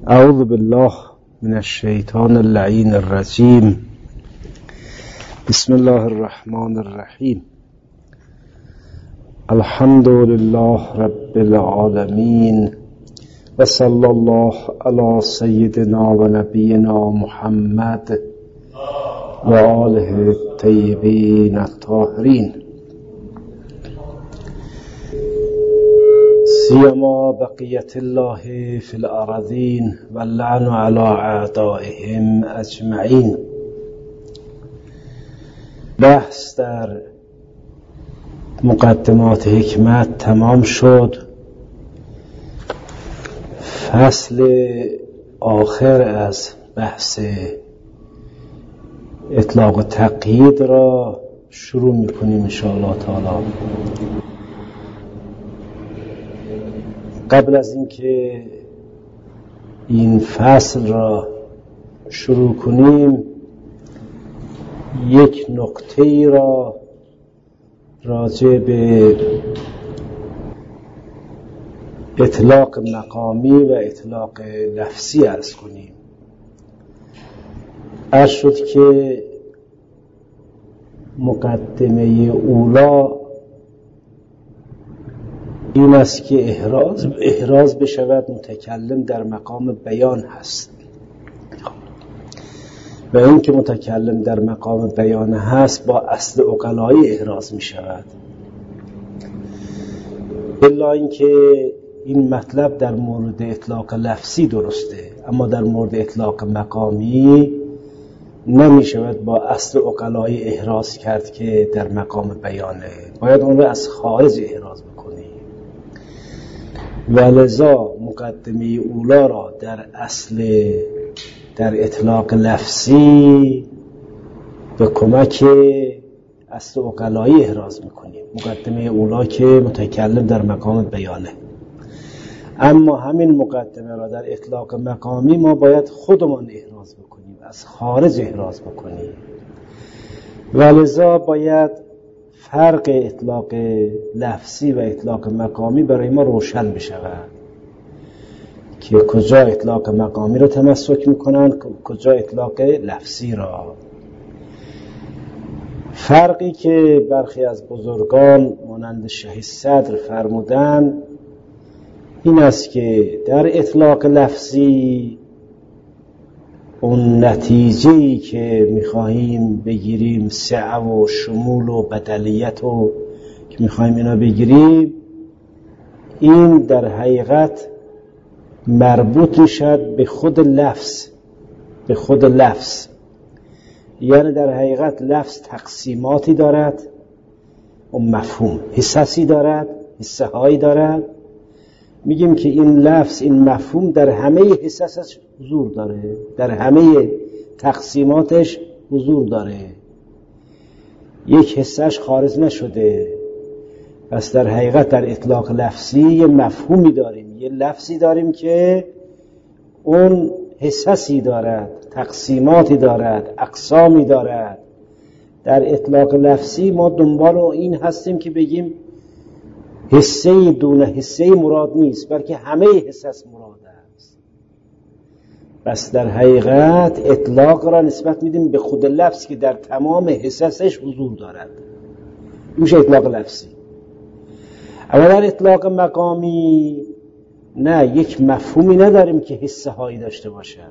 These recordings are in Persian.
اعوذ بالله من الشیطان اللعین الرجیم. بسم الله الرحمن الرحیم. الحمد لله رب العالمین و صلی الله علی سیدنا و نبینا محمد و آله الطیبین الطاهرین، سیما بقیت الله فی الارضین و اللعن علی اعدائهم اجمعین. بحث در مقدمات حکمت تمام شد. فصل آخر از بحث اطلاق و تقیید را شروع میکنیم ان شاء الله تعالی. قبل از اینکه این فصل را شروع کنیم یک نکته ای را راجع به اطلاق مقامی و اطلاق لفظی عرض کنیم. عرض شد که مقدمه اولا این است که احراز بشود متکلم در مقام بیان هست و این که متکلم در مقام بیان هست با اصل عقلایی احراز می شود، الا اینکه این مطلب در مورد اطلاق لفظی درسته، اما در مورد اطلاق مقامی نمی شود با اصل عقلایی احراز کرد که در مقام بیانه، باید اون رو از خارج احراز بکنی. و لذا مقدمه اولا را در اطلاق لفظی به کمک اصل عقلایی احراز میکنیم. مقدمه اولا که متکلم در مقام بیانه، اما همین مقدمه را در اطلاق مقامی ما باید خودمان احراز بکنیم، از خارج احراز بکنیم. و لذا باید فرق اطلاق لفظی و اطلاق مقامی برای ما روشن بشود که کجا اطلاق مقامی را تمسک میکنند، کجا اطلاق لفظی را. فرقی که برخی از بزرگان مانند شیخ صدر فرمودن این است که در اطلاق لفظی اون نتیجه‌ای که می‌خواهیم بگیریم، سعه و شمول و بدلیت و که می‌خواهیم اینا بگیریم، این در حقیقت مربوط میشد به خود لفظ. یعنی در حقیقت لفظ تقسیماتی دارد، اون مفهوم حساسی دارد، حسه هایی دارد. میگیم که این لفظ، این مفهوم در همه حساسش حضور داره، در همه تقسیماتش حضور داره، یک حسش خارج نشده. پس در حقیقت در اطلاق لفظی یه مفهومی داریم، یه لفظی داریم که اون حسسی دارد، تقسیماتی دارد، اقسامی دارد. در اطلاق لفظی ما دنبال این هستیم که بگیم حسه دون حسه مراد نیست، بلکه همه حسس مراد است. بس در حقیقت اطلاق را نسبت میدیم به خود لفظ که در تمام حسسش حضور دارد، میشه اطلاق لفظی. اما در اطلاق مقامی نه، یک مفهومی نداریم که حسه هایی داشته باشد،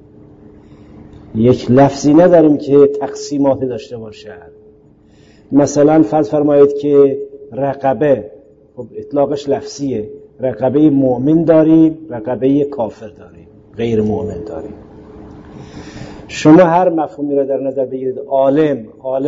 یک لفظی نداریم که تقسیماتی داشته باشد. مثلا فرض فرمایید که رقبه، خب اطلاقش لفظیه، رقبه مؤمن داریم، رقبه کافر داریم، غیر مؤمن داریم. شما هر مفهومی را در نظر بگیرید، عالم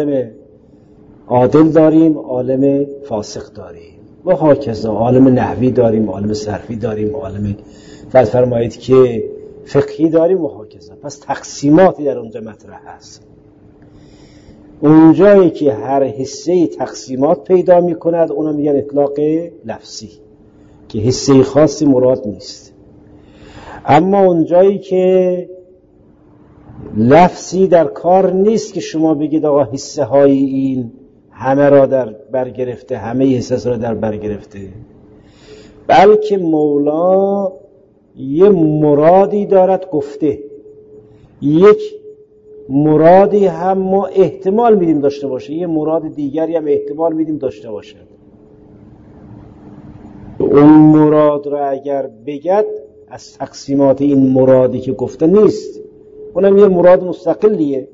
عادل داریم، عالم فاسق داریم و هاکذا، عالم نحوی داریم، عالم صرفی داریم، عالم فرض فرمایید که فقهی داریم و هاکذا. پس تقسیماتی در اونجا مطرح هست. اونجایی که هر حصه تقسیمات پیدا می کند اونو میگن اطلاق لفظی که حصه خاصی مراد نیست. اما اونجایی که لفظی در کار نیست که شما بگید آقا حصه های این همه را در بر گرفته، همه حصص را در بر گرفته، بلکه مولا یه مرادی دارد گفته، یک مرادی هم ما احتمال میدیم داشته باشه، یه مراد دیگری هم احتمال میدیم داشته باشه. اون مراد را اگر بگد از تقسیمات این مرادی که گفته نیست، اونم یه مراد مستقلیه.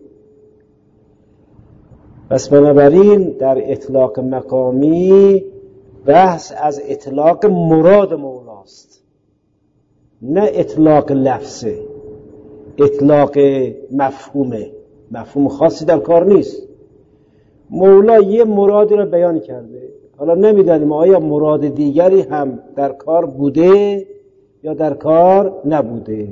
پس بنابراین در اطلاق مقامی بحث از اطلاق مراد مولاست، نه اطلاق لفظه، اطلاق مفهومه. مفهوم خاصی در کار نیست. مولا یه مرادی را بیان کرده، حالا نمیدانیم آیا مراد دیگری هم در کار بوده یا در کار نبوده.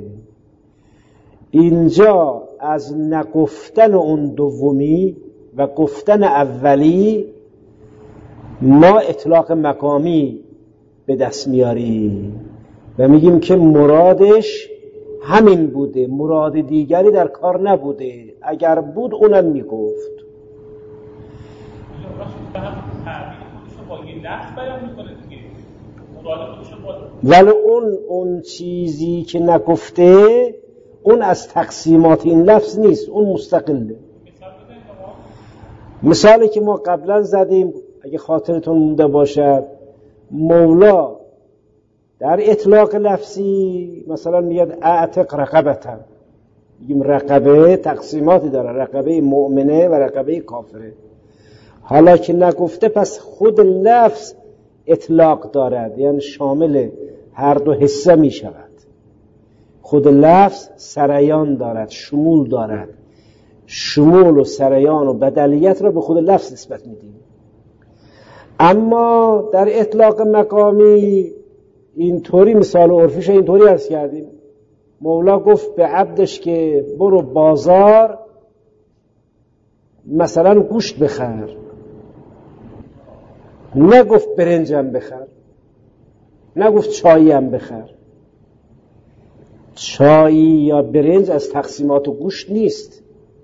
اینجا از نگفتن اون دومی و گفتن اولی ما اطلاق مقامی به دست میاریم و میگیم که مرادش همین بوده، مراد دیگری در کار نبوده. اگر بود اونم میگفت. ولی اون چیزی که نگفته اون از تقسیمات این لفظ نیست، اون مستقله. مثالی که ما قبلا زدیم اگه خاطرتون مونده باشد، مولا در اطلاق لفظی مثلا میاد اعتق رقبتن، میگیم رقبه تقسیماتی داره، رقبه مؤمنه و رقبه کافره. حالا که نگفته پس خود لفظ اطلاق دارد، یعنی شامل هر دو حصه می شود. خود لفظ سریان دارد، شمول دارد. شمول و سریان و بدلیت را به خود لفظ نسبت میدیم. اما در اطلاق مقامی اینطوری مثال عرفیش اینطوری عرض کردیم، مولا گفت به عبدش که برو بازار مثلا گوشت بخر، نگفت برنجم بخر، نگفت چاییم بخر. چای یا برنج از تقسیمات گوشت نیست.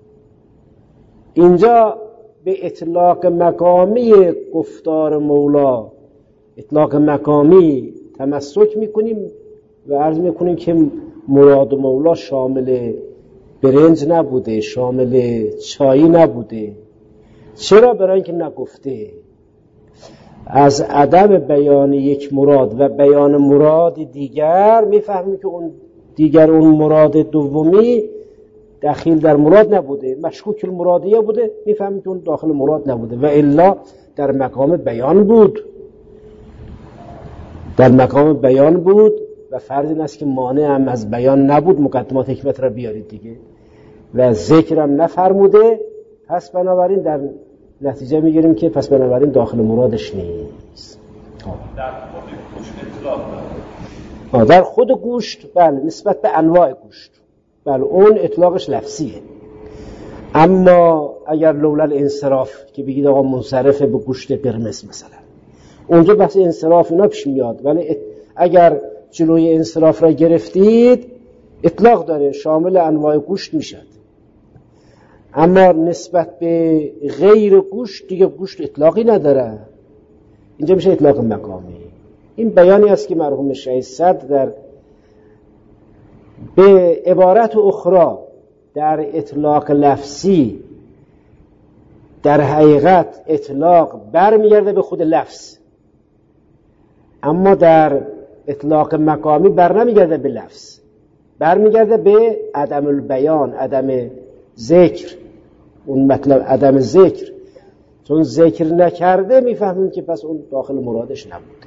اینجا به اطلاق مقامی گفتار مولا، اطلاق مقامی تمسک میکنیم و عرض میکنیم که مراد مولا شامل برنج نبوده، شامل چای نبوده. چرا؟ برای اینکه نگفته. از عدم بیان یک مراد و بیان مراد دیگر میفهمیم که اون دیگر، اون مراد دومی داخل در مراد نبوده، مشکوک المرادیه بوده، میفهمیم که اون داخل مراد نبوده و الا در مقام بیان بود. در مقام بیان بود و فرض این است که مانع هم از بیان نبود، مقدمات حکمت را بیارید دیگه، و ذکر هم نفرموده. پس بنابراین در نتیجه میگیریم که پس بنابراین داخل مرادش نیست. در خود گوشت بله، نسبت به انواع گوشت بله، اون اطلاقش لفظیه. اما اگر لولا الانصراف که بگید آقا منصرفه به گوشت قرمز مثلا، اونجا بحث انصراف اینا پیش میاد. ولی اگر جلوی انصراف را گرفتید اطلاق داره، شامل انواع گوشت میشد. اما نسبت به غیر گوشت دیگه گوشت اطلاقی نداره، اینجا میشه اطلاق مقامی. این بیانی است که مرحوم شیخ صدر در به عبارت اخرى در اطلاق لفظی در حقیقت اطلاق برمیگرده به خود لفظ، اما در اطلاق مقامی برنمیگرده به لفظ، برمیگرده به عدم البیان، عدم ذکر. اون مطلب عدم ذکر، چون ذکر نکرده میفهمیم که پس اون داخل مرادش نبوده.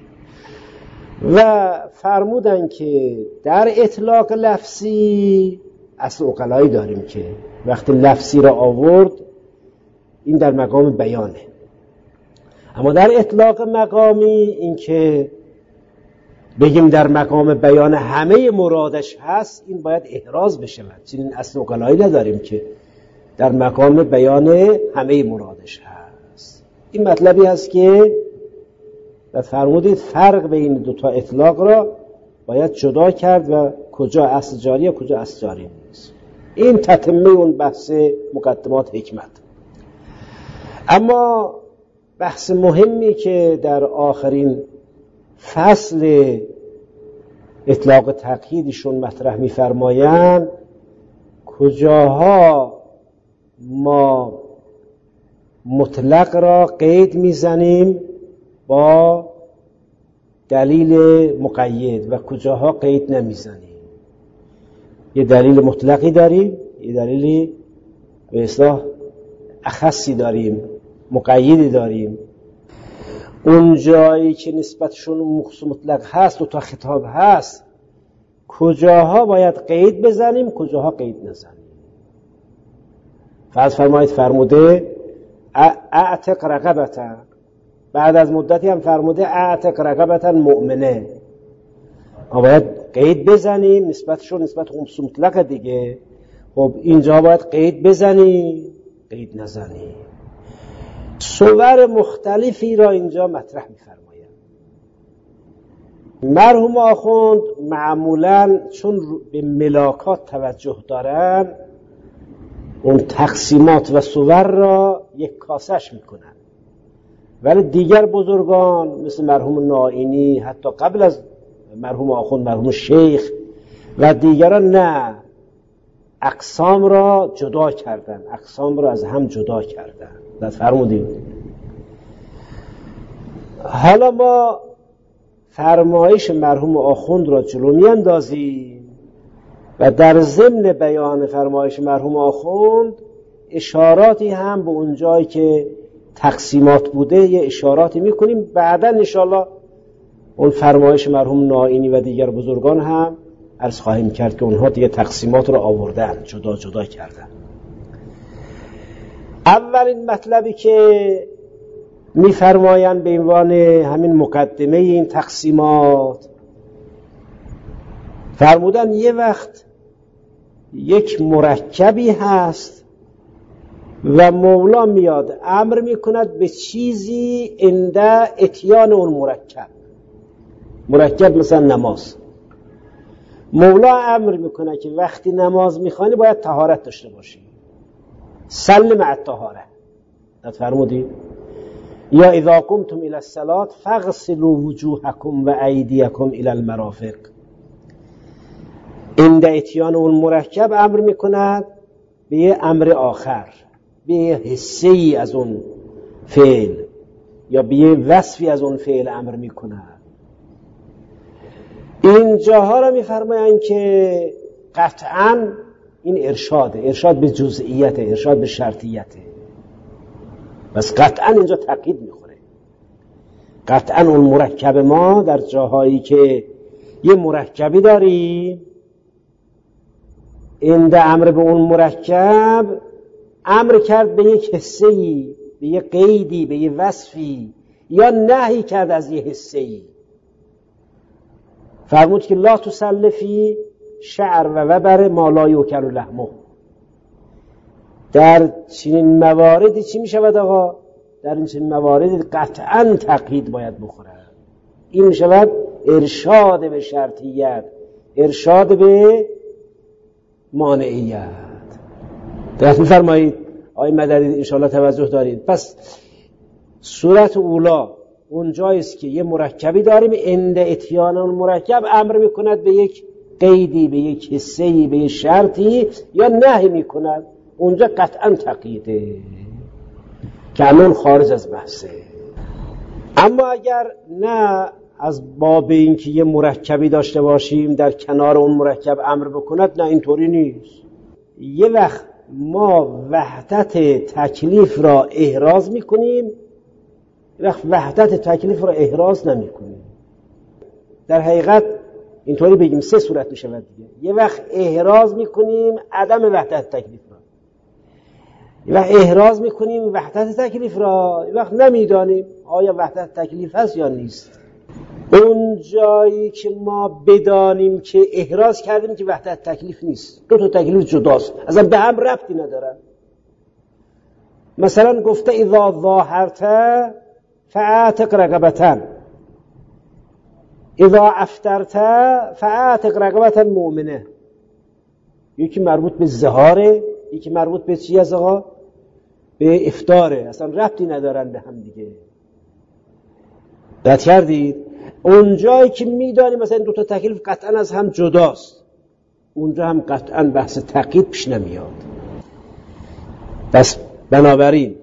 و فرمودن که در اطلاق لفظی اصل عقلایی داریم که وقتی لفظی را آورد این در مقام بیانه، اما در اطلاق مقامی این که بگیم در مقام بیان همه مرادش هست، این باید احراز بشود. چنین اصل عقلایی نداریم که در مقام بیان همه مرادش هست. این مطلبی هست که و فرمودید فرق بین دوتا اطلاق را باید جدا کرد و کجا اصل جاری و کجا اصل جاری نیست. این تتمه اون بحث مقدمات حکمت. اما بحث مهمی که در آخرین فصل اطلاق تقییدشون مطرح می‌فرمایند کجاها ما مطلق را قید میزنیم با دلیل مقید و کجاها قید نمیزنیم. یه دلیل مطلقی داریم، یه دلیلی به اصطلاح اخصی داریم، مقیدی داریم. اون جایی که نسبتشون مطلق هست و تا خطاب هست کجاها باید قید بزنیم، کجاها قید نزنیم. فرض فرمایید فرموده اعتق رقبتا، بعد از مدتی هم فرموده اعتق رقبتا مؤمنه. ما باید قید بزنیم، نسبتشون نسبت مطلق دیگه. خب اینجا باید قید بزنیم، قید نزنیم. صور مختلفی را اینجا مطرح می‌فرمایند. مرحوم آخوند معمولاً چون به ملاکات توجه دارن اون تقسیمات و صور را یک کاسش میکنن، ولی دیگر بزرگان مثل مرحوم نائینی، حتی قبل از مرحوم آخوند مرحوم شیخ و دیگران نه، اقسام را جدا کردن، اقسام را از هم جدا کردن. فرمودید. حالا ما فرمایش مرحوم آخوند را جلو میاندازیم و در ضمن بیان فرمایش مرحوم آخوند اشاراتی هم به اون جایی که تقسیمات بوده یه اشاراتی میکنیم. بعدا انشاءالله اون فرمایش مرحوم نائینی و دیگر بزرگان هم عرض خواهیم کرد که اونها دیگه تقسیمات رو آوردن، جدا جدا کردن. اولین مطلبی که میفرمایند به عنوان همین مقدمه این تقسیمات، فرمودن یه وقت یک مرکبی هست و مولا میاد امر میکند به چیزی عند اتیان اون مرکب مثلا نماز. مولا امر میکنه که وقتی نماز میخوانی باید طهارت داشته باشی، سل مع الطهاره. فرمودید یا اذا قمتم الى الصلاه فاغسلوا وجوهکم و ایدیکم الى المرافق. عند اتیان اون مرکب امر میکند به یه امر آخر، به یه حصه‌ای از اون فعل یا به یه وصفی از اون فعل امر میکند. این جاها را میفرمایند که قطعاً این ارشاد به جزئیت، ارشاد به شرطیت، بس قطعاً اینجا تقیید میخوره. قطعاً اون مرکب ما در جاهایی که یه مرکبی داریم، این ده امر به اون مرکب امر کرد به یک حصه‌ای، به یک قیدی، به یک وصفی، یا نهی کرد از یک حصه‌ای. فرمود که لا تسلفی شعر و وبر ما لا یوکل لحمه. در چنین مواردی چی می شود آقا؟ در این چنین مواردی قطعاً تقیید باید بخوره. این می شود ارشاد به شرطیت، ارشاد به مانعیت. درست می فرمایید آقای مددی؟ انشاءالله توجه دارید. پس صورت اولا اون جاییست که یه مرکبی داریم، عند اتیان اون مرکب امر میکند به یک قیدی، به یک حصه‌ای، به یک شرطی، یا نهی میکند. اونجا قطعا تقییده که الان خارج از بحثه. اما اگر نه، از باب این که یه مرکبی داشته باشیم در کنار اون مرکب امر بکند، نه اینطوری نیست. یه وقت ما وحدت تکلیف را احراز میکنیم، وقت وحدت تکلیف را احراز نمی کنیم. در حقیقت اینطوری بگیم سه صورت می شود دیگه. یه وقت احراز می کنیم عدم وحدت تکلیف را، یه وقت احراز می کنیم وحدت تکلیف را، یه وقت نمیدانیم آیا وحدت تکلیف هست یا نیست. اون جایی که ما بدانیم که احراز کردیم که وحدت تکلیف نیست، دو تا تکلیف جداست، اصلا به هم ربطی ندارن. مثلا گفته اذا ظاهرت فاعتق رقبتن، اذا افطرت فاعتق رقبتن مؤمنه. یکی مربوط به ظهاره، یکی مربوط به چی از آقا؟ به افطاره. اصلا ربطی ندارن به هم دیگه. دقت کردید؟ اونجایی که میدانیم مثلا دو تا تکلیف قطعا از هم جداست، اونجا هم قطعا بحث تقیید پیش نمیاد. پس بنابراین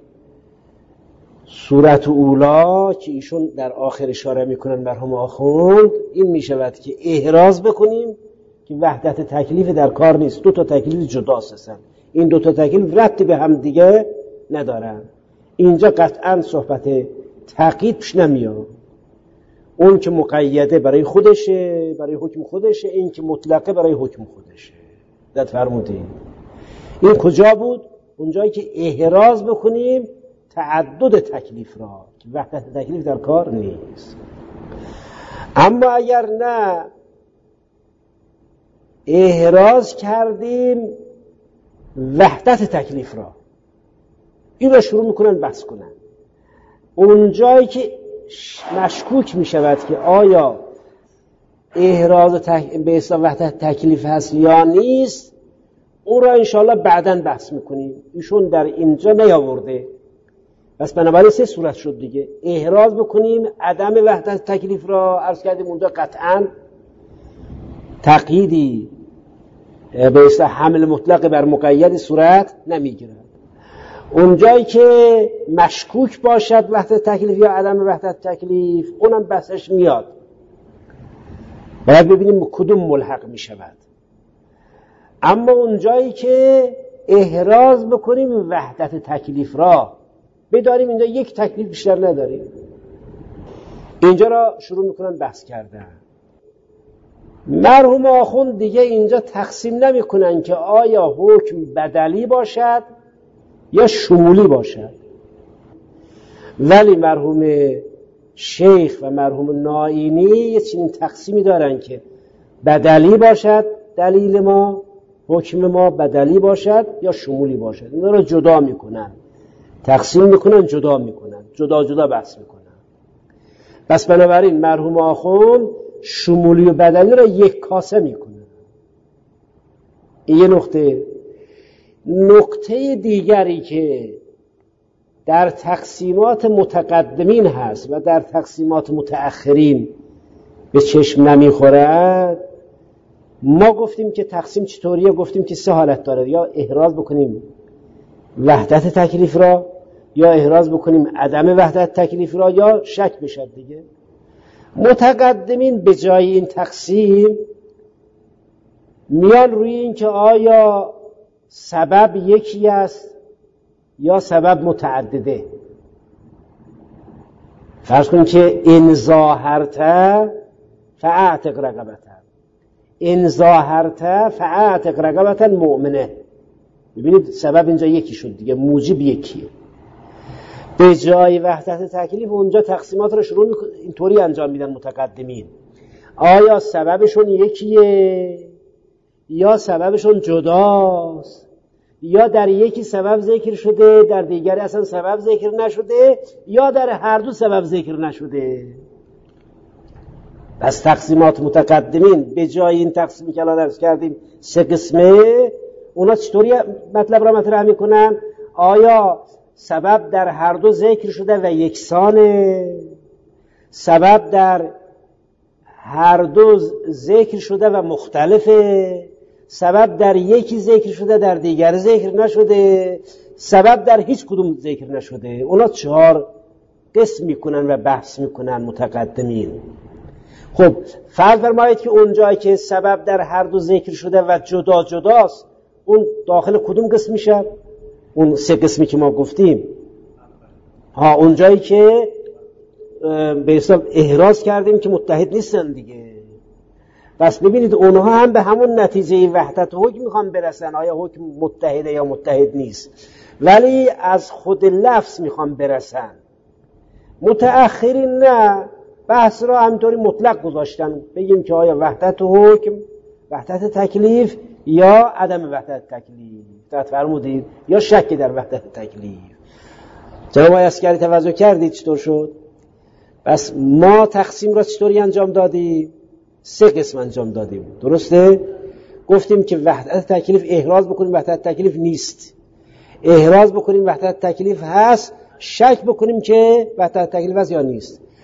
صورت اولا که ایشون در آخر اشاره میکنن مرحوم آخوند این میشود که احراز بکنیم که وحدت تکلیف در کار نیست، دو تا تکلیف جداست هستن، این دو تا تکلیف ربطی به هم دیگه ندارن. اینجا قطعا صحبت تقیید پیش نمیاد. اون که مقیده برای خودشه، برای حکم خودشه، این که مطلقه برای حکم خودشه. دقت فرمودید؟ این کجا بود؟ اونجایی که احراز بکنیم تعدد تکلیف را که وحدت تکلیف در کار نیست. اما اگر نه احراز کردیم وحدت تکلیف را، این را شروع میکنن بحث کنن. اونجایی که مشکوک میشود که آیا احراز به اصطلاح وحدت تکلیف هست یا نیست، اون را انشاءالله بعداً بحث میکنیم. ایشون در اینجا نیاورده، بس بنابراین سه صورت شد دیگه. احراز بکنیم عدم وحدت تکلیف را، عرض کردیم اونجا قطعاً تقییدی به اصطلاح حمل مطلق بر مقید صورت نمیگیرد. اونجایی که مشکوک باشد وحدت تکلیف یا عدم وحدت تکلیف، اونم بحثش میاد، باید ببینیم کدوم ملحق میشود. اما اونجایی که احراز بکنیم وحدت تکلیف را، بداریم اینجا یک تکلیف بیشتر نداریم، اینجا را شروع میکنن بحث کردن. مرحوم آخوند دیگه اینجا تقسیم نمیکنن که آیا حکم بدلی باشد یا شمولی باشد، ولی مرحوم شیخ و مرحوم نائینی یه چنین تقسیمی دارن که بدلی باشد دلیل ما، حکم ما بدلی باشد یا شمولی باشد. اینا رو جدا میکنن، تقسیم میکنن، جدا میکنن، جدا جدا بحث میکنن. پس بنابراین مرحوم آخوند شمولی و بدلی رو یک کاسه میکنن. این یه نقطه. نکته دیگری که در تقسیمات متقدمین هست و در تقسیمات متأخرین به چشم نمیخورد، ما گفتیم که تقسیم چطوریه؟ گفتیم که سه حالت داره، یا احراز بکنیم وحدت تکلیف را، یا احراز بکنیم عدم وحدت تکلیف را، یا شک بشد دیگه. متقدمین به جای این تقسیم میان روی این که آیا سبب یکی است یا سبب متعدده. فرض کنیم که ان ظاهرت فاعتق رقبه، ان ظاهرت فاعتق رقبه مؤمنه. ببینید سبب اینجا یکی شد دیگه، موجب یکیه. به جای وحدت تکلیف اونجا تقسیمات رو شروع اینطوری انجام میدن متقدمین. آیا سببشون یکیه یا سببشون جداست، یا در یکی سبب ذکر شده در دیگری اصلا سبب ذکر نشده، یا در هر دو سبب ذکر نشده. پس تقسیمات متقدمین به جای این تقسیمی که الان درس کردیم سه قسمه، اونا چطوری مطلب را مطرح میکنن؟ آیا سبب در هر دو ذکر شده و یکسانه، سبب در هر دو ذکر شده و مختلفه، سبب در یکی ذکر شده در دیگر ذکر نشده، سبب در هیچ کدوم ذکر نشده. اونا 4 قسم میکنن و بحث میکنن متقدمین. خب فرض فرمایید که اونجایی که سبب در هر دو ذکر شده و جدا جداست، اون داخل کدوم قسم میشه؟ اون 3 قسمی که ما گفتیم. اونجایی که به حساب احراز کردیم که متحد نیستن دیگه. پس ببینید اونها هم به همون نتیجه وحدت حکم میخوان برسن، آیا حکم متحده یا متحد نیست، ولی از خود لفظ میخوان برسن. متأخرین نه، بحث را همینطوری مطلق گذاشتن، بگیم که آیا وحدت حکم، وحدت تکلیف یا عدم وحدت تکلیف. دقت فرمودید؟ یا شک در وحدت تکلیف. جناب عسکری توجه کردید چطور شد؟ پس ما تقسیم را چطوری انجام دادیم؟ 3 قسم انجام دادیم، درسته؟ گفتیم که وحدت تکلیف احراز بکنیم وحدت تکلیف نیست، احراز بکنیم وحدت تکلیف هست، شک بکنیم که وحدت تکلیف هست یا نیست.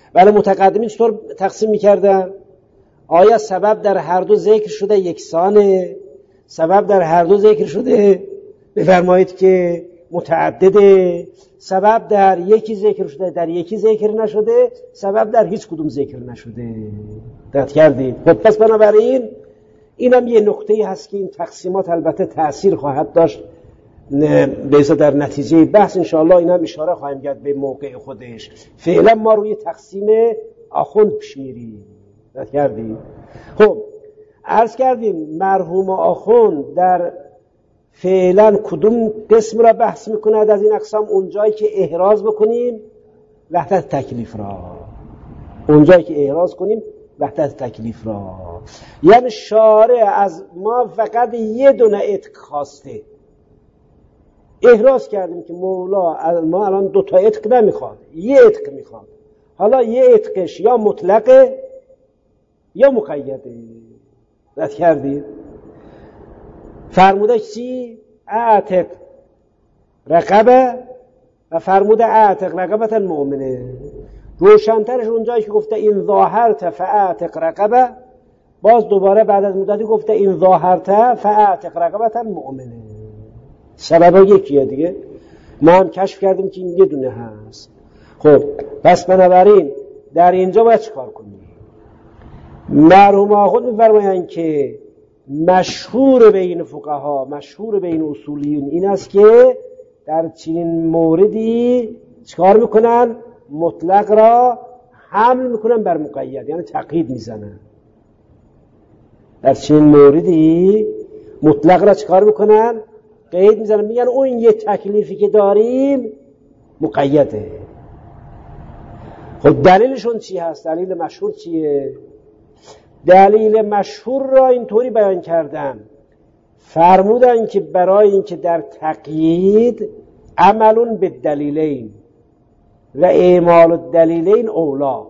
ولی متقدمین چطور تقسیم میکردن؟ آیا سبب در هر دو ذکر شده یکسانه؟ سبب در هر دو ذکر شده بفرمایید که متعدده؟ سبب در یکی ذکر شده در یکی ذکر نشده؟ سبب در هیچ کدوم ذکر نشده؟ دقت کردید؟ خب پس بنابراین اینم یه نقطه‌ای هست که این تقسیمات البته تأثیر خواهد داشت بیزا در نتیجه بحث انشاءالله این هم اشاره خواهیم کرد به موقع خودش. فعلا ما روی تقسیم آخوند پیش میریم. دقت کردید؟ خب عرض کردیم مرحوم آخوند در فعلا کدوم قسم را بحث میکند از این اقسام؟ اونجایی که احراز بکنیم وحدت تکلیف را، اونجایی که احراز کنیم وحدت تکلیف را. یعنی شارع از ما فقط یه دونه عتق خواسته، احراز کردیم که مولا از ما الان 2 تا عتق نمیخواد، یه عتق میخواد. حالا یه عتقش یا مطلقه یا مقیده. رد کردید؟ فرموده چی؟ اعتق رقبه و فرموده اعتق رقبتا مؤمنه. روشنترش اونجایی که گفته این ظاهرت فاعتق رقبه، باز دوباره بعد از مدتی گفته این ظاهرت فاعتق رقبتا مؤمنه. سبب یکیه دیگه، ما هم کشف کردیم که این یه دونه هست. خب پس بنابراین در اینجا باید چیکار کنیم؟ مرحوم آخوند می‌فرمایند که مشهور بین فقها، مشهور بین اصولیون این است که در چنین موردی چیکار میکنن؟ مطلق را حمل میکنن بر مقید، یعنی تقیید میزنن. در چنین موردی مطلق را چیکار میکنن؟ قید میزنن، میگن اون یه تکلیفی که داریم مقیده. خب دلیلشون چی هست؟ دلیل مشهور چیه؟ دلیل مشهور را اینطوری بیان کردن، فرمودن که برای اینکه در تقیید عملون به دلیلین و اعمال الدلیلین اولا،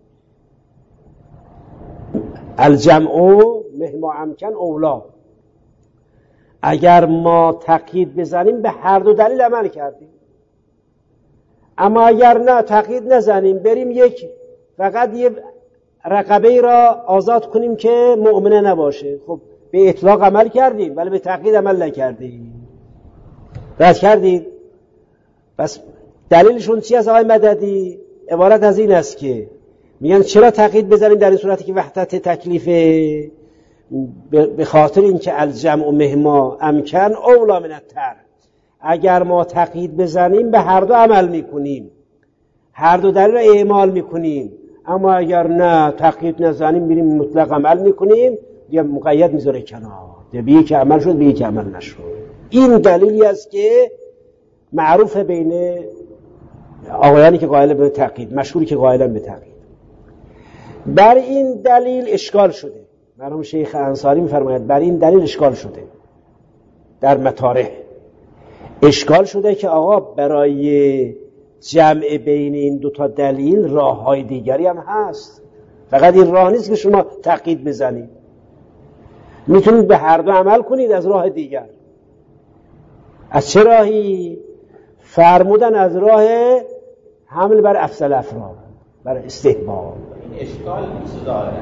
الجمع مهما امکن اولا. اگر ما تقیید بزنیم به هر دو دلیل عمل کردیم، اما اگر نه تقیید نزنیم بریم یک فقط یه رقبه را آزاد کنیم که مؤمنه نباشه، خب به اطلاق عمل کردیم ولی به تقیید عمل نکردیم. رد کردید؟ پس دلیلشون چی از آقای مددی؟ عبارت از این است که میگن چرا تقیید بزنیم در این صورتی که وحدت تکلیفه؟ به خاطر اینکه الجمع مهما امکن اولا من التر. اگر ما تقیید بزنیم به هر دو عمل میکنیم، هر دو دلیل را اعمال میکنیم، اما اگر نه تقیید نزنیم میریم مطلق عمل میکنیم یا مقید میذاره کنار، یا به یک عمل شد به یک عمل نشد. این دلیلی است که معروف بین آقایانی که قائل به تقیید، مشهوری که قائلن به تقیید. بر این دلیل اشکال شده. مرحوم شیخ انصاری میفرماید بر این دلیل اشکال شده، در مطارح اشکال شده که آقا برای جمع بین این 2 تا دلیل راه‌های دیگری هم هست، فقط این راه نیست که شما تقیید بزنید، میتونید به هر دو عمل کنید از راه دیگر. از چه راهی؟ فرمودن از راه حمل بر افضل افراد، بر استحباب. این اشکال نیست داره.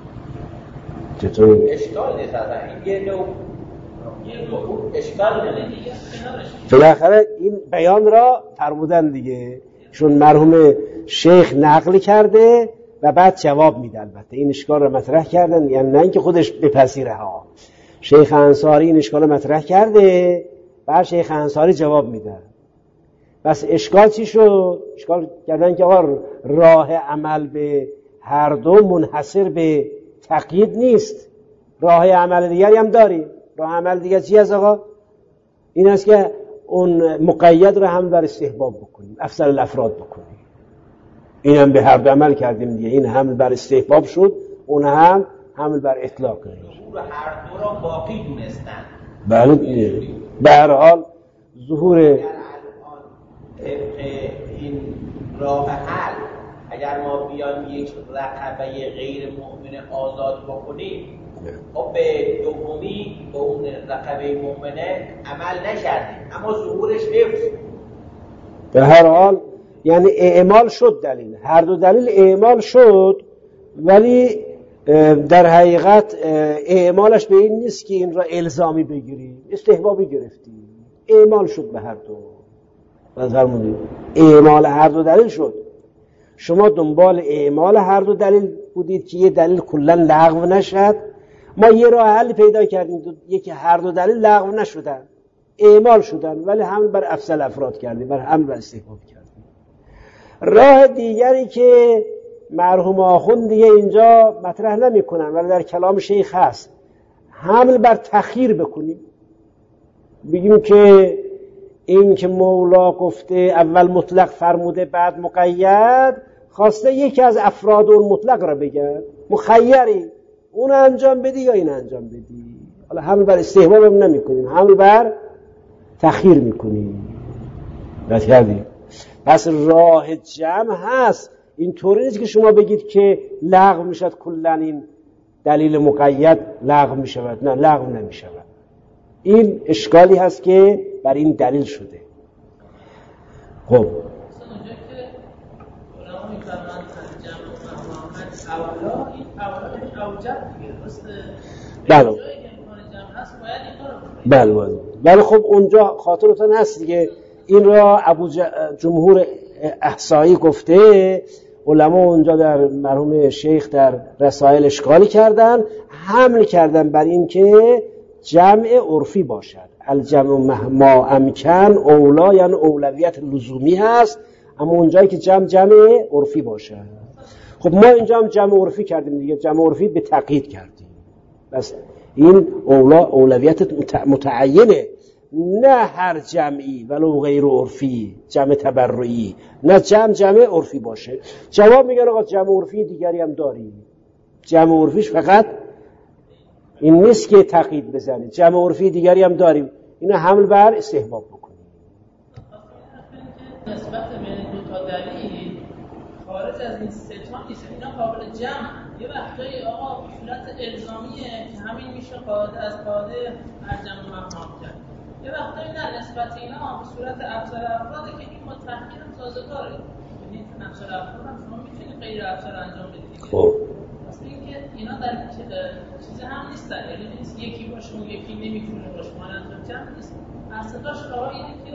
چطور؟ اشکال نیست این یه نوع اشکال دیگه. بالاخره این بیان را فرمودن دیگه، چون مرحوم شیخ نقل کرده و بعد جواب میده. البته این اشکال را مطرح کردن، یعنی نه اینکه خودش بپذیره ها. شیخ انصاری این اشکال را مطرح کرده، بعد شیخ انصاری جواب میده. بس اشکال چی شد؟ اشکال کردن که آقا راه عمل به هر دو منحصر به تقیید نیست، راه عمل دیگری هم داریم. راه عمل دیگر چی است آقا؟ این است که اون مقید را هم بر استحباب بکنیم، افضل الافراد بکنیم. این هم به هر دو عمل کردیم دیگه، این حمل بر استحباب شد، اون هم حمل بر اطلاق. ظهور هر دو را باقی دونستن. بله، به هر حال ظهور این راه حل اگر ما بیان یک رقبه غیر مؤمن آزاد بکنیم، خب به دومی به اون رقبه مؤمنه عمل نکردیم، اما ظهورش حفظ. به هر حال یعنی اعمال شد دلیل، هر دو دلیل اعمال شد، ولی در حقیقت اعمالش به این نیست که این را الزامی بگیری، استحبابی گرفتی، اعمال شد به هر دو. فرمودید اعمال هر دو دلیل شد. شما دنبال اعمال هر دو دلیل بودید که یه دلیل کلا لغو نشد. ما یه راه حل پیدا کردیم، یکی هر دو دلیل لغو نشدن، اعمال شدن، ولی حمل بر افضل افراد کردیم، بر حمل بر استحباب کردیم. راه دیگری که مرحوم آخوند دیگه اینجا مطرح نمی کنن ولی در کلام شیخ هست، حمل بر تخییر بکنیم، بگیم که این که مولا گفته اول مطلق فرموده بعد مقید، خواسته یکی از افراد اون مطلق را بگن، مخیری اون انجام بدی یا این انجام بدی. حالا حمل بر استحباب هم نمی کنیم، حمل بر تخییر می کنیم. رد کردیم. پس راه جمع هست. این طوری نیست که شما بگید که لغو می شود کلا این دلیل مقید لغو می شود. نه، لغو نمی شود. این اشکالی هست که بر این دلیل شده. خب بله خب اونجا خاطرتون هست دیگه، این را جمهور احصایی گفته، علما اونجا در مرحوم شیخ در رسائل اشکالی کردن، حمل کردن بر این که جمع عرفی باشد. الجمع ما امکن اولا، یعنی اولویت لزومی هست، اما اونجایی که جمع عرفی باشد. خب ما اینجا هم جمع عرفی کردیم دیگه، جمع عرفی به تقیید کردیم. بس این اولویت متعینه، نه هر جمعی ولو غیر عرفی، جمع تبرعی، نه جمع عرفی باشه. جواب میگن آقا جمع عرفی دیگری هم داریم، جمع عرفیش فقط این نیست که تقیید بزنید، جمع عرفی دیگری هم داریم، اینو حمل بر استحباب بکنیم. نسبت بین دو تا دلیل خارج از این سه تا نیست، اینا قابل جمع. یه وقتایی آقا به صورت الزامیه که همین میشه قاعده از قاعده الجمع مفهوم کرد، یه وقتایی نه، نسبت اینا به صورت افضل افراده که این متأخر هم سازگاره، یعنی افضل افراد هم شما میتونید غیر افضل انجام بدید. خب واسه اینکه اینا در چیز هم نیستن، یعنی نیست یکی باشه و یکی نمیتونه باشه، مانند جمع نیست. اصلاش راه اینه که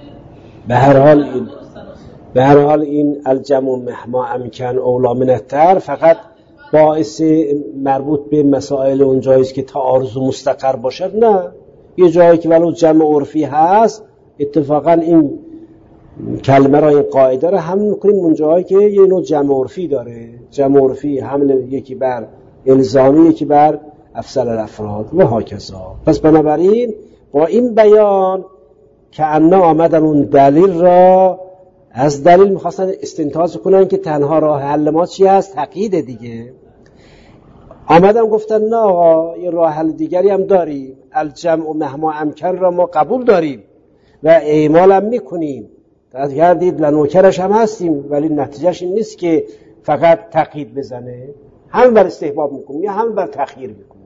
به هر حال این الجمع ما امکن اولا من التر فقط باعث مربوط به مسائل اون جاییست که تعارض مستقر باشد. نه، یه جایی که ولو جمع عرفی هست اتفاقا این کلمه را، این قاعده را حمل میکنیم اون جایی که یه نوع جمع عرفی داره. جمع عرفی حمل یکی بر الزامی، یکی بر افضل الافراد و هاکذا. پس بنابراین با این بیان که انا آمدن اون دلیل را از دلیل میخواستن استنتاج کنن که تنها راه حل ما چی هست؟ تقیید دیگه. آمدن گفتن نه آقا، یه راه حل دیگری هم داریم، الجمع مهما امکن را ما قبول داریم و اعمال هم میکنیم، دقت کردید لنوکرش هم هستیم، ولی نتیجهش این نیست که فقط تقیید بزنه، هم بر استحباب میکنیم یا هم بر تخییر میکنیم.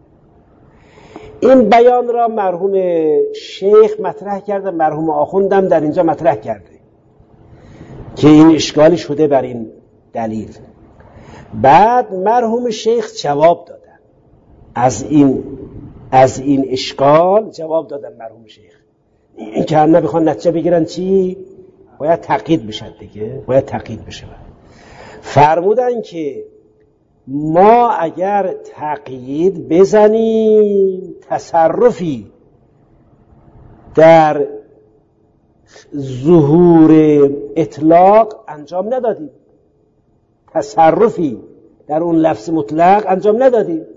این بیان را مرحوم شیخ مطرح کرده، مرحوم آخوندم در اینجا مطرح کرده که این اشکالی شده بر این دلیل. بعد مرحوم شیخ جواب دادن از این اشکال جواب دادن مرحوم شیخ، این که همه بخوان نتیجه بگیرن چی؟ باید تقیید بشد دیگه، باید تقیید بشه. فرمودن که ما اگر تقیید بزنیم تصرفی در ظهور اطلاق انجام ندادیم، تصرفی در اون لفظ مطلق انجام ندادیم.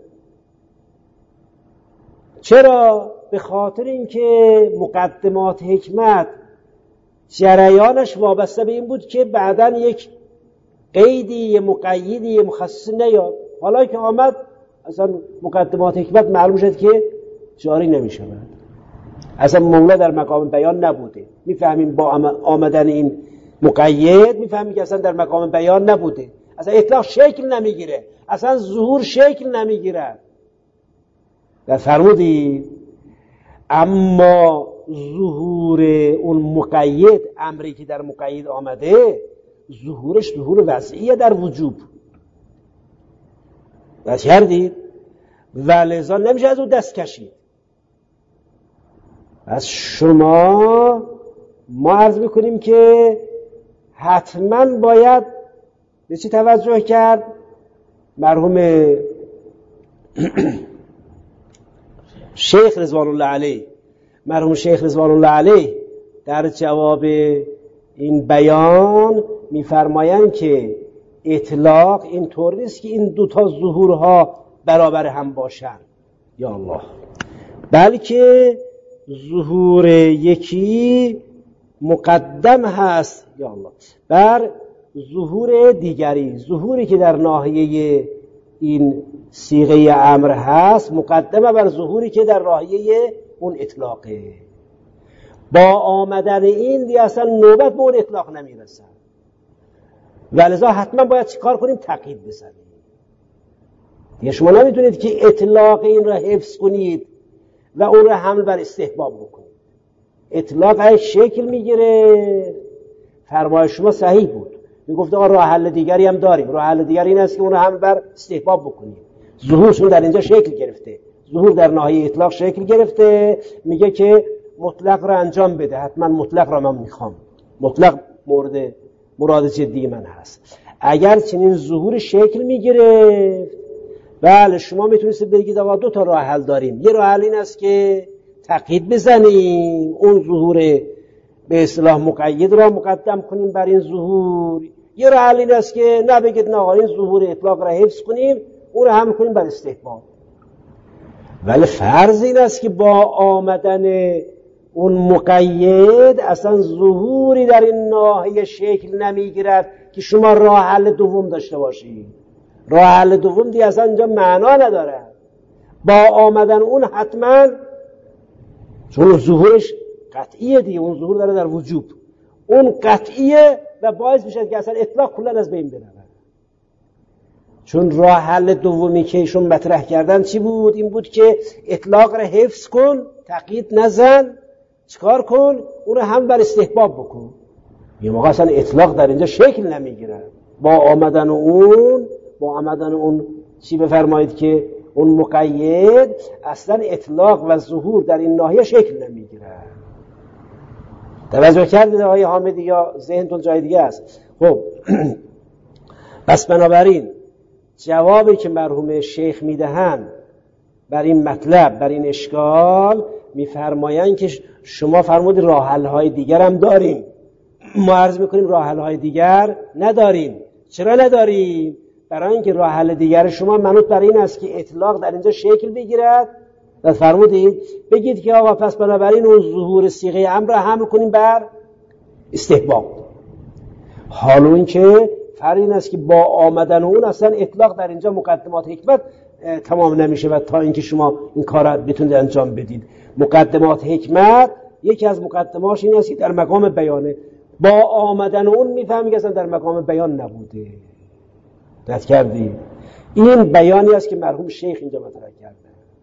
چرا؟ به خاطر اینکه مقدمات حکمت جریانش وابسته به این بود که بعداً یک قیدی، یه مقیدی، یه مخصصی نیاد. حالا که آمد اصلا مقدمات حکمت معلوم شد که جاری نمی شود، اصلا مولا در مقام بیان نبوده. میفهمیم با آمدن این مقید میفهمیم که اصلا در مقام بیان نبوده، اصلا اطلاق شکل نمیگیره، اصلا ظهور شکل نمیگیره. در فرمودی اما ظهور اون مقید، امری که در مقید آمده، ظهورش ظهور وضعیه در وجوب. دست کردید و لذا نمیشه از اون دست کشید. از شما ما عرض میکنیم که حتما باید به چی توجه کرد؟ مرحوم شیخ رضوان الله علیه، مرحوم شیخ رضوان الله علیه در جواب این بیان میفرمایند که اطلاق اینطور نیست که این دوتا ظهورها برابر هم باشن، یا الله، بلکه ظهور یکی مقدم هست، یا الله، بر ظهور دیگری. ظهوری که در ناحیه این صیغه امر هست مقدمه بر ظهوری که در ناحیه اون اطلاقه. با آمدن این دیگه اصلا نوبت به اون اطلاق نمیرسن، ولذا حتما باید چیکار کنیم؟ تقیید بزنیم. دیگه شما نمیتونید که اطلاق این را حفظ کنید و اون را حمل بر استحباب بکنید. اطلاق های شکل میگیره. فرمایش شما صحیح بود، میگفت آقا راه حل دیگری هم داریم. راه حل دیگری این است که اون را حمل بر استحباب بکنیم. ظهورشون در اینجا شکل گرفته، ظهور در ناحیه اطلاق شکل گرفته، میگه که مطلق را انجام بده. حتما مطلق را من میخوام، مطلق مراد جدی من هست. اگر چنین ظهور شکل میگرفت، بله شما میتونید بگید آقا دو تا راه حل داریم. یه راه حل این است که تقیید بزنیم، اون ظهور به اصطلاح مقید را مقدم کنیم بر این ظهور. یه راه حل این است که نه بگید نه آقا این ظهور اطلاق را حفظ کنیم، اون را هم کنیم بر استحباب. ولی فرض این است که با آمدن اون مقید اصلا ظهوری در این ناحیه شکل نمیگیرد که شما راه حل دوم داشته باشید. راه حل دوم دیگه اصلا اینجا معنا نداره. با آمدن اون حتما، چون ظهورش قطعیه دیگه، اون ظهور داره در وجوب، اون قطعیه و باعث میشه که اصلا اطلاق کلا از بین بره. چون راه حل دومی که ایشون مطرح کردن چی بود؟ این بود که اطلاق را حفظ کن، تقیید نزن، چیکار کن؟ اون رو هم بر استحباب بکن. یه موقع اصلا اطلاق در اینجا شکل نمیگیره. با آمدن اون چی بفرمایید که اون مقید اصلا اطلاق و ظهور در این ناحیه شکل نمیگیره. توجه کردید آقای حامدی یا ذهنتون جای دیگه است؟ خب پس بنابراین جوابی که مرحوم شیخ میدهند بر این مطلب، بر این اشکال، میفرمایند که شما فرمودید راه حل های دیگر هم داریم. ما عرض میکنیم راه حل های دیگر نداریم. چرا نداریم؟ برای اینکه راه حل دیگر شما منوط بر این است که اطلاق در اینجا شکل بگیرد و فرمودید بگید که آقا پس بنابراین اون ظهور صیغه امر را حمل کنیم بر استحباب. حالا اینکه فرق این است که با آمدن اون اصلا اطلاق در اینجا مقدمات حکمت تمام نمیشه و تا اینکه شما این کار را بتونید انجام بدید. مقدمات حکمت یکی از مقدماش این است که در مقام بیانه. با آمدن اون میفهمی که اصلا در مقام بیان نبوده. دقت کردید؟ این بیانی است که مرحوم شیخ اینجا مطرح کرده.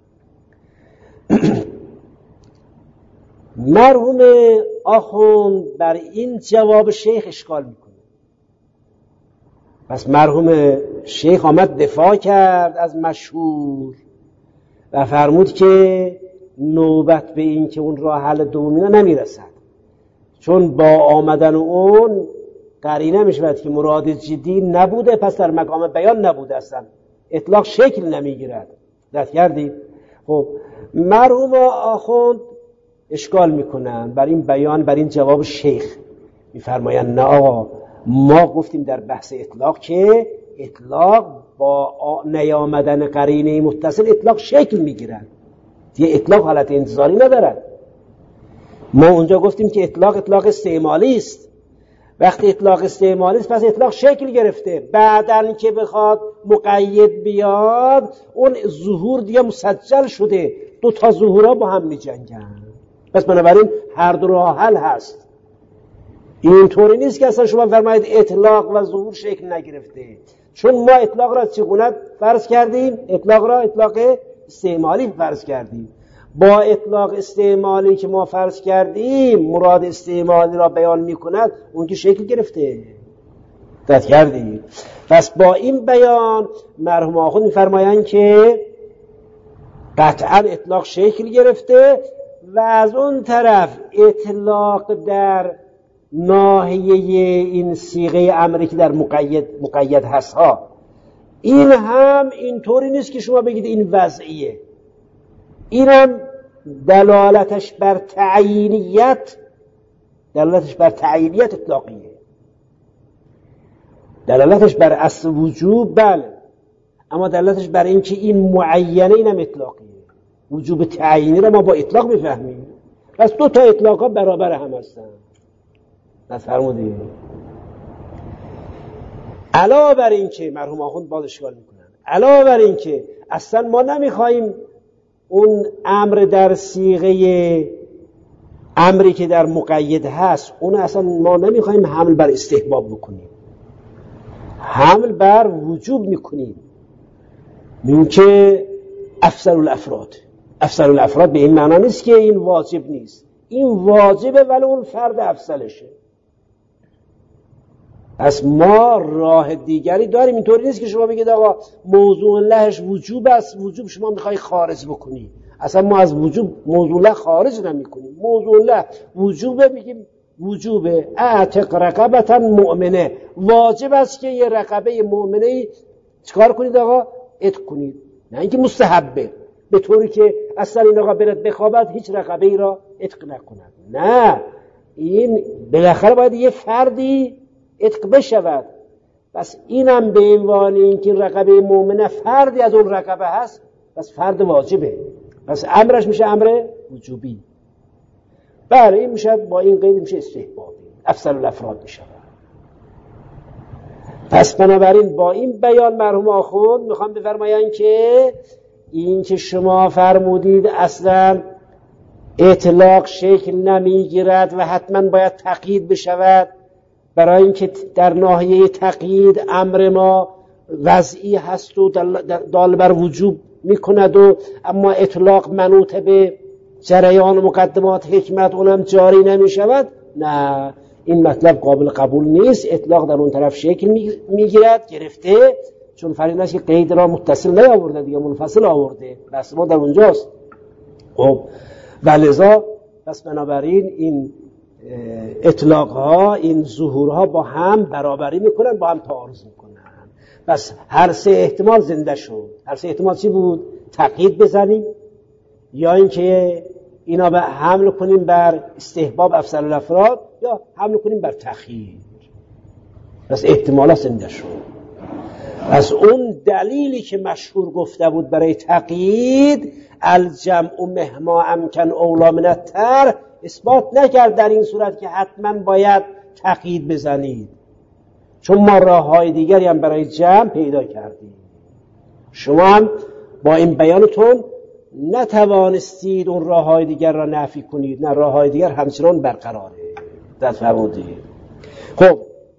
مرحوم آخوند بر این جواب شیخ اشکال میکنه. پس مرحوم شیخ آمد دفاع کرد از مشهور و فرمود که نوبت به این که اون راه حل دومینا نمیرسد، چون با آمدن اون قرینه میشود که مراد جدی نبوده، پس در مقام بیان نبوده، اصلا اطلاق شکل نمیگیرد. دست کردید؟ خب مرحوم آخوند اشکال میکنن بر این بیان، بر این جواب شیخ. میفرمایند نه آقا، ما گفتیم در بحث اطلاق که اطلاق با نیامدن قرینه متصل اطلاق شکل میگیرد، دیگه اطلاق حالت انتظاری ندارد. ما اونجا گفتیم که اطلاق استعمالی است. وقتی اطلاق استعمالی است پس اطلاق شکل گرفته. بعدن که بخواد مقید بیاد اون ظهور دیگه مسجل شده، دو تا ظهورها با هم میجنگن. پس بنابراین هر دو راه حل هست. اینطوری نیست که اصلا شما فرمایید اطلاق و ظهور شکل نگرفته، چون ما اطلاق را چگونه فرض کردیم؟ اطلاق را اطلاق استعمالی فرض کردیم. با اطلاق استعمالی که ما فرض کردیم مراد استعمالی را بیان میکند، اون که شکل گرفته. دقت کردید؟ پس با این بیان مرحوم آخوند می‌فرمایند که قطعا اطلاق شکل گرفته و از اون طرف اطلاق در ناحیه این صیغه امری که در مقید هست ها، این هم اینطوری نیست که شما بگید این وضعیه، این هم دلالتش بر تعیینیت اطلاقیه. دلالتش بر اصل وجوب بله، اما دلالتش بر این که این معینه اینم اطلاقیه. وجوب تعیینی را ما با اطلاق میفهمیم. پس دو تا اطلاق ها برابر هم هستن. نفرمودید؟ علاوه بر این که مرحوم آخوند باز اشکال میکنن، علاوه بر این که اصلا ما نمیخوایم اون امر در صیغه امری که در مقید هست اون اصلا ما نمیخوایم حمل بر استحباب بکنیم، حمل بر وجوب میکنیم. این که افضل الافراد به این معنا نیست که این واجب نیست، این واجبه ولی اون فرد افضلشه. پس ما راه دیگری داریم. اینطوری نیست که شما بگید آقا موضوع لهش وجوب است، وجوب شما میخوای خارج بکنی. اصلا ما از وجوب موضوع له خارج نمیکنیم. موضوع له وجوبه، میگیم وجوبه. اعتق رقبتا مؤمنه، واجب است که یه رقبه مؤمنه چیکار کنید آقا؟ عتق کنید. نه اینکه مستحبه به طوری که اصلا این آقا برد بخوابد هیچ رقبه ای را عتق نکند. نه، این بالاخره باید یه فردی عتق بشود. بس اینم به عنوان اینکه رقبه مؤمنه فردی از اون رقبه هست، بس فرد واجبه، پس امرش میشه امر وجوبی. بله این میشه با این قید میشه استحبابی، افضل الافراد میشه. پس بنابراین با این بیان مرحوم آخوند میخوام بفرمایند که این که شما فرمودید اصلا اطلاق شکل نمیگیرد و حتما باید تقیید بشود، برای اینکه در ناحیه تقیید امر ما وضعی هست و دال بر وجوب میکند و اما اطلاق منوط به جریان و مقدمات حکمت اونم جاری نمیشود. نه، این مطلب قابل قبول نیست. اطلاق در اون طرف شکل میگیرد گرفته، چون فرین است که قید را متصل نیاورده دیگه منفصل آورده، بس ما در اونجاست. خب ولذا پس بنابراین این اطلاق ها، این ظهور ها با هم برابری میکنن، با هم تعارض میکنن. پس هر سه احتمال زنده شد. هر سه احتمال چی بود؟ تقیید بزنیم یا اینکه اینا به حمل کنیم بر استحباب افضل الافراد یا حمل کنیم بر تخییر. پس احتمالات زنده شد. از اون دلیلی که مشهور گفته بود برای تقیید الجمع مهما امکن اولا من التر اثبات نکرد در این صورت که حتما باید تقیید بزنید، چون ما راه‌های دیگری هم برای جمع پیدا کردیم. شما هم با این بیانتون نتوانستید اون راه‌های دیگر را نفی کنید، نه راه‌های دیگر همچنان برقراره. در فرمودید. خب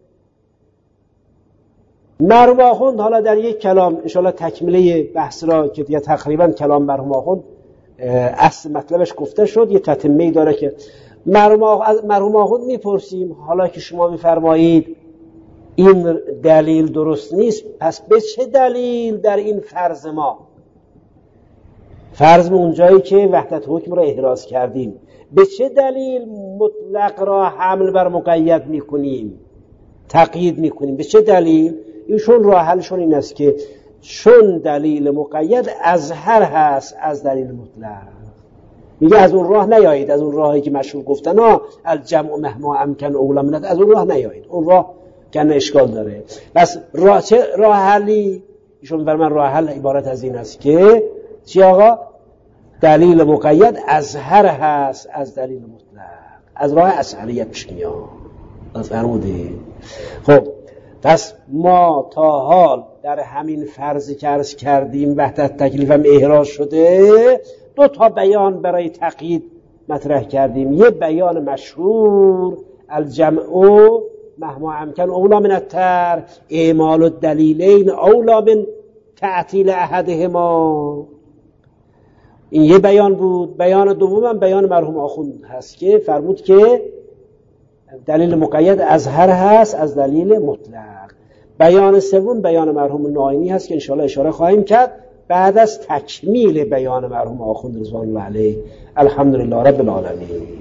مرحوم آخوند حالا در یک کلام انشاءالله تکمیله بحث را که دیگه تقریبا کلام مرحوم آخوند اصل مطلبش گفته شد، یه تتمه‌ای داره که مرحوم آخوند میپرسیم حالا که شما میفرمایید این دلیل درست نیست، پس به چه دلیل در این فرض ما، فرض اونجایی که وحدت حکم را احراز کردیم، به چه دلیل مطلق را حمل بر مقید میکنیم، تقیید میکنیم؟ به چه دلیل؟ ایشون راه حلشون این است که چون دلیل مقید ازهر هست از دلیل مطلق. میگه از اون راه نیایید، از اون راهی که مشهور گفتن الجمع مهما امکن اولا منت، از اون راه نیایید، اون راه کنه اشکال داره. پس راه حلی ایشون بر من راه حل عبارت از این است که چی آقا؟ دلیل مقید ازهر هست از دلیل مطلق، از راه ازهریت پیش میاد. از فرمودید. خب پس ما تا حال در همین فرضی که عرض کردیم وحدت تکلیف هم احراز شده، دو تا بیان برای تقیید مطرح کردیم. یه بیان مشهور الجمع مهما امکن اولا من التر، اعمال الدلیلین اولا من تعطیل احدهما. این یه بیان بود. بیان دوم هم بیان مرحوم آخوند هست که فرمود که دلیل مقید اظهر هست از دلیل مطلق. بیان سوم بیان مرحوم ناینی هست که انشاءالله اشاره خواهیم کرد بعد از تکمیل بیان مرحوم آخوند رضوان الله علیه. الحمدلله رب العالمین.